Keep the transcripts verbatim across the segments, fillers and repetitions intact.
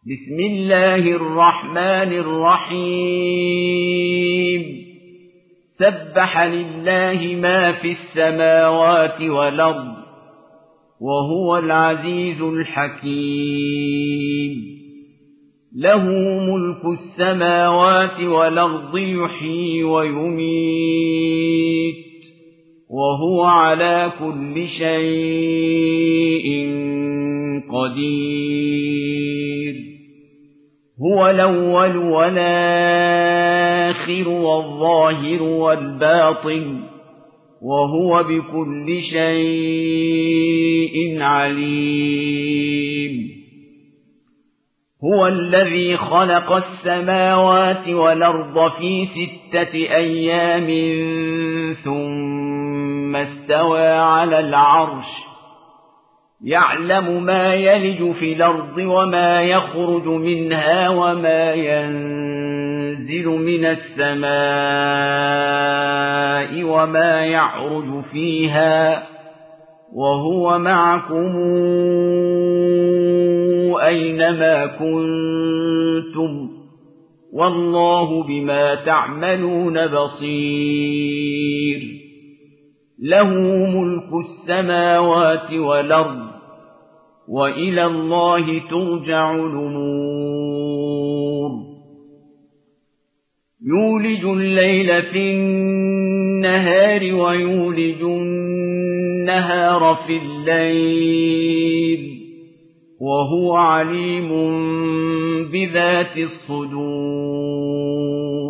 بسم الله الرحمن الرحيم سبح لله ما في السماوات والأرض وهو العزيز الحكيم له ملك السماوات والأرض يحيي ويميت وهو على كل شيء قدير هو الأول والآخر والظاهر والباطن وهو بكل شيء عليم هو الذي خلق السماوات والأرض في ستة أيام ثم استوى على العرش يعلم ما يلج في الأرض وما يخرج منها وما ينزل من السماء وما يعرج فيها وهو معكم أينما كنتم والله بما تعملون بصير له ملك السماوات والأرض وإلى الله ترجع الأمور يولج الليل في النهار ويولج النهار في الليل وهو عليم بذات الصدور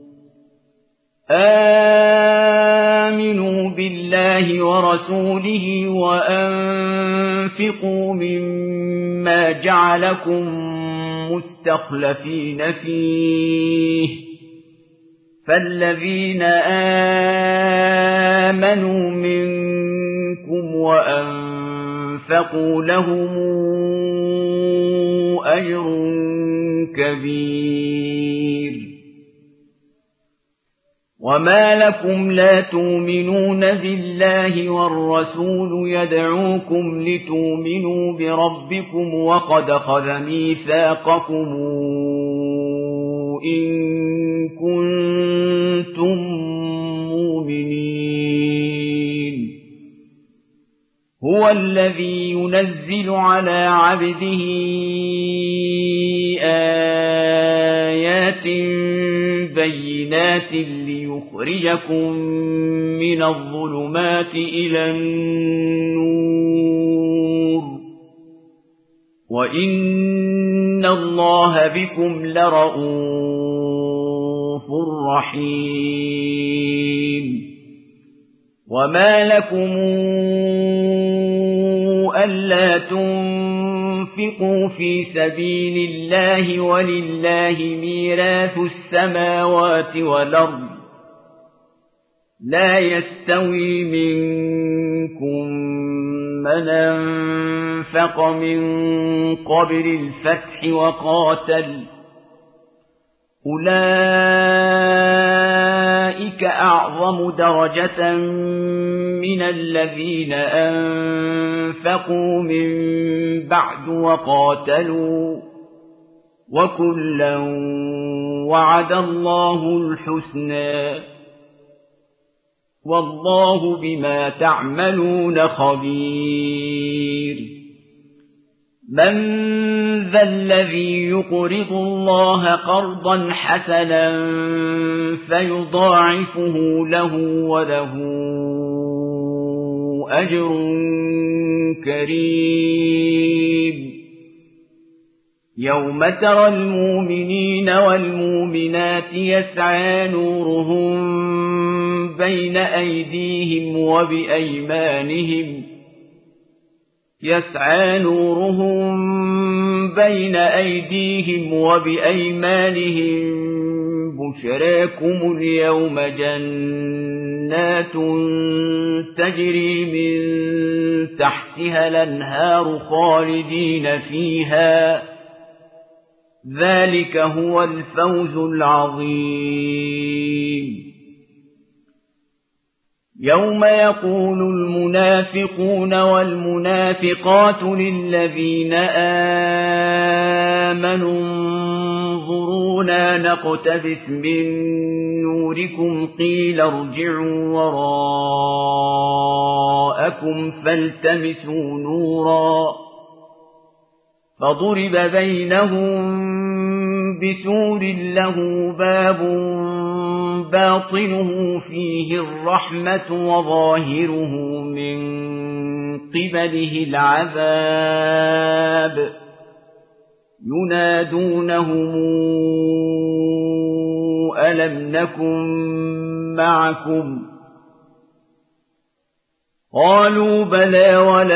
آمنوا بالله ورسوله وأنفقوا مما جعلكم مستخلفين فيه فالذين آمنوا منكم وأنفقوا لهم أجر كبير وما لكم لا تؤمنون بالله والرسول يدعوكم لتؤمنوا بربكم وقد أخذ ميثاقكم إن كنتم مؤمنين هو الذي ينزل على عبده آيات بينات ليخرجكم من الظلمات إلى النور وإن الله بكم لرءوف رحيم وما لكم ألا تنفقوا في سبيل الله ولله ميراث السماوات والأرض لا يستوي منكم من أنفق من قبل الفتح وقاتل أولئك أعظم درجة من الذين أنفقوا من بعد وقاتلوا وكلا وعد الله الحسنى والله بما تعملون خبير من ذا الذي يقرض الله قرضا حسنا فيضاعفه له وله أجر كريم يوم ترى المؤمنين والمؤمنات يسعى نورهم بين أيديهم وبأيمانهم يسعى نورهم بين أيديهم وبأيمانهم بشراكم اليوم جنات تجري من تحتها الأنهار خالدين فيها ذلك هو الفوز العظيم يوم يقول المنافقون والمنافقات للذين آمنوا انظرونا نقتبس من نوركم قيل ارجعوا وراءكم فالتمسوا نورا فضرب بينهم بسور له باب باطنه فيه الرحمة وظاهره من قبله العذاب ينادونهم ألم نكن معكم قالوا بلى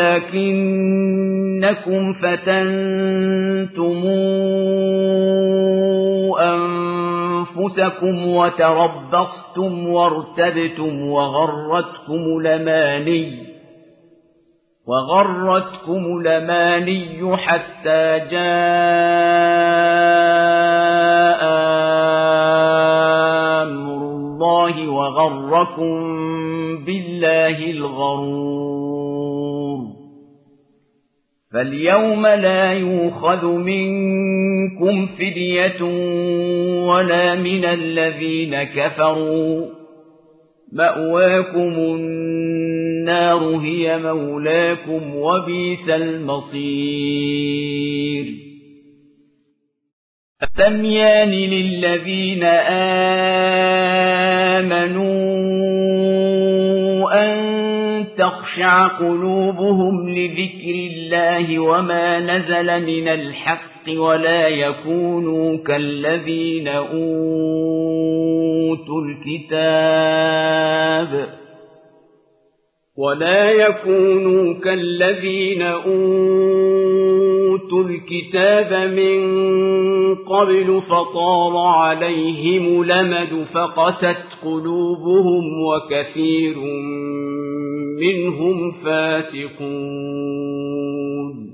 ولكنكم فتنتم أنفسكم وتربصتم وارتبتم وغرتكم الأماني وغرتكم الأماني حتى جاء أمر الله وغركم بالله الغرور فاليوم لا يؤخذ منكم فدية ولا من الذين كفروا مأواكم النار هي مولاكم وبئس المصير أتميان للذين آمنوا أن تخشع قلوبهم لذكر الله وما نزل من الحق ولا يكونوا كالذين أوتوا الكتاب ولا يكونوا كالذين أوتوا الكتاب من قبل فطال عليهم الأمد فقست قلوبهم وكثير منهم فاسقون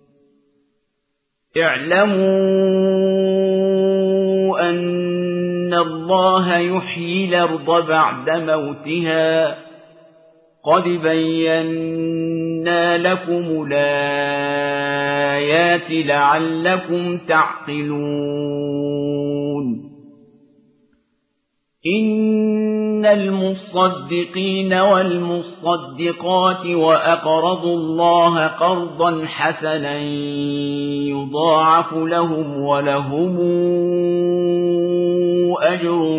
اعلموا أن الله يحيي الأرض بعد موتها قد بينا لكم الآيات لعلكم تعقلون إن المصدقين والمصدقات وأقرضوا الله قرضا حسنا يضاعف لهم ولهم أجر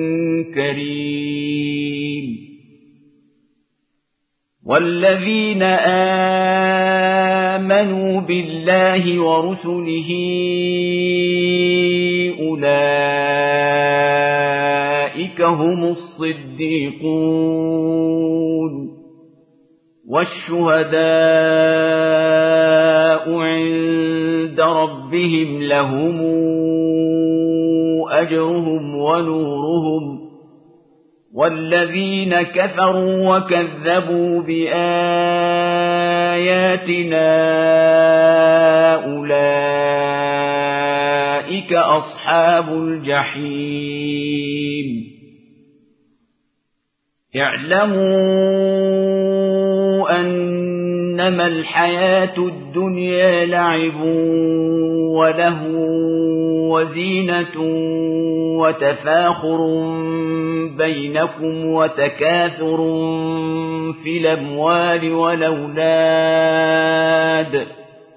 كريم والذين آمنوا بالله ورسله أولئك هم الصديقون والشهداء عند ربهم لهم أجرهم ونورهم والذين كفروا وكذبوا بآياتنا أولئك أصحاب الجحيم اعلموا أنما الحياة الدنيا لعب وله وزينة وتفاخر بينكم وتكاثر في الأموال والأولاد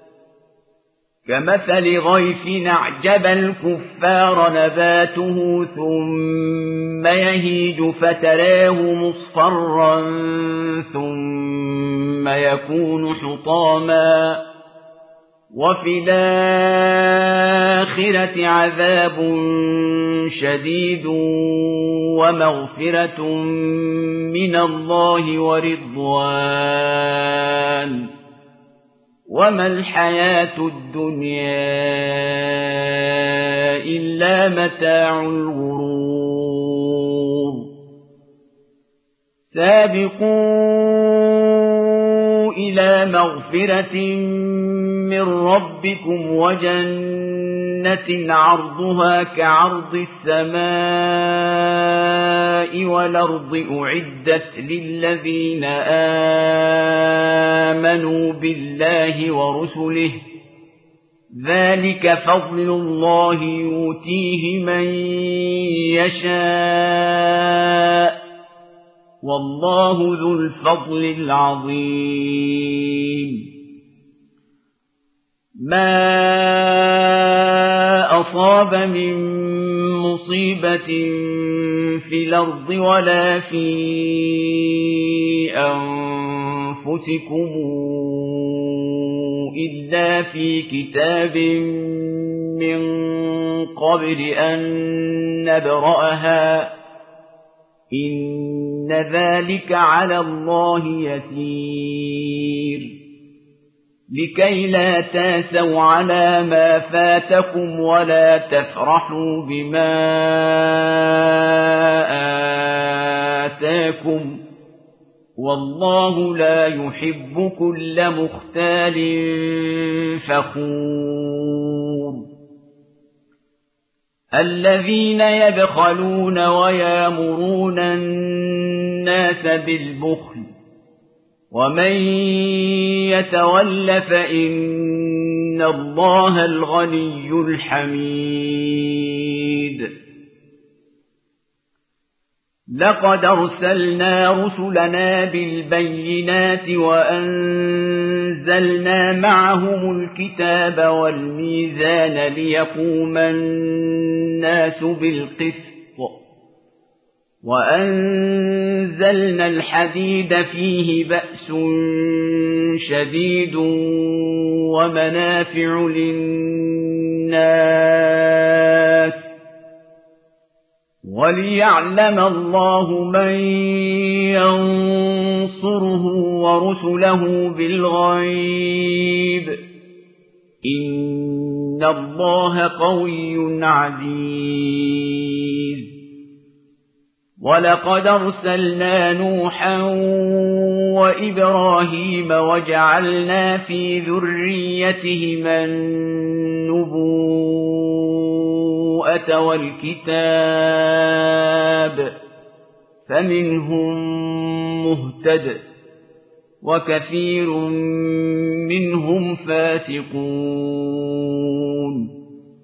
كمثل غيث أعجب الكفار نباته ثم يهيج فتراه مصفرا ثم يكون حطاما وفي الآخرة عذاب شديد ومغفرة من الله ورضوان وما الحياة الدنيا إلا متاع الغرور سابقوا إلى مغفرة من ربكم وجنة جنة عرضها كعرض السماء والأرض أعدت للذين آمنوا بالله ورسله ذلك فضل الله يؤتيه من يشاء والله ذو الفضل العظيم ما أصاب من مصيبة في الأرض ولا في أنفسكم إلا في كتاب من قبل أن نبرأها إن ذلك على الله يسير لكي لا تاسوا على ما فاتكم ولا تفرحوا بما آتاكم والله لا يحب كل مختال فخور الذين يبخلون ويامرون الناس بالبخل ومن يتول فإن الله الغني الحميد لقد أرسلنا رسلنا بالبينات وأنزلنا معهم الكتاب والميزان ليقوم الناس بالقسط وأنزلنا الحديد فيه بأس شديد ومنافع للناس وليعلم الله من ينصره ورسله بالغيب إن الله قوي عزيز ولقد أرسلنا نوحا وإبراهيم وجعلنا في ذريتهما النبوءة والكتاب فمنهم مهتد وكثير منهم فاسقون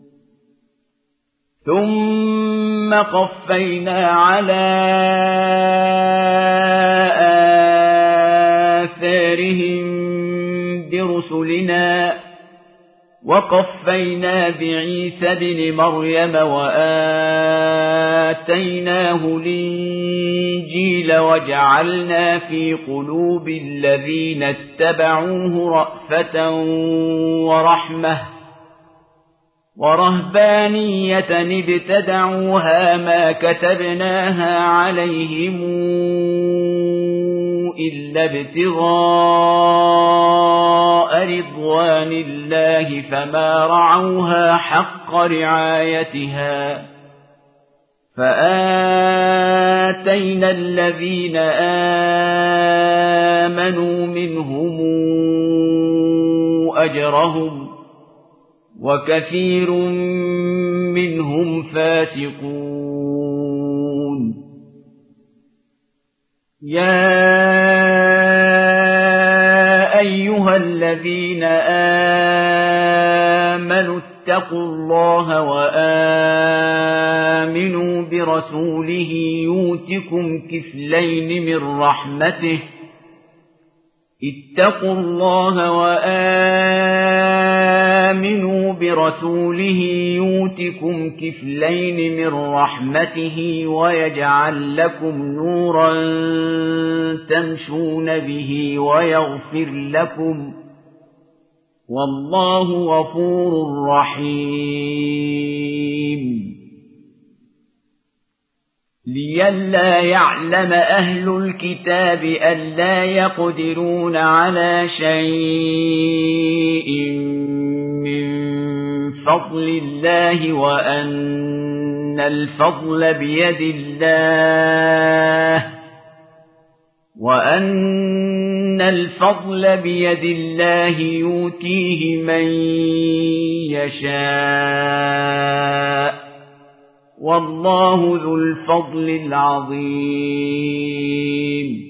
ثم قفينا على آثارهم برسلنا وقفينا بعيسى ابن مريم وآتيناه الإنجيل وجعلنا في قلوب الذين اتبعوه رأفة ورحمة ورهبانية ابتدعوها ما كتبناها عليهم إلا ابتغاء رضوان الله فما رعوها حق رعايتها فآتينا الذين آمنوا منهم أجرهم وكثير منهم فاسقون يا أيها الذين آمنوا اتقوا الله وآمنوا برسوله يؤتكم كفلين من رحمته اتقوا الله وآمنوا برسوله يؤتكم كفلين من رحمته ويجعل لكم نورا تمشون به ويغفر لكم والله غفور رحيم لئلا يعلم أهل الكتاب ألا يقدرون على شيء من فضل الله وأن الفضل بيد الله وأن إن الفضل بيد الله يؤتيه من يشاء والله ذو الفضل العظيم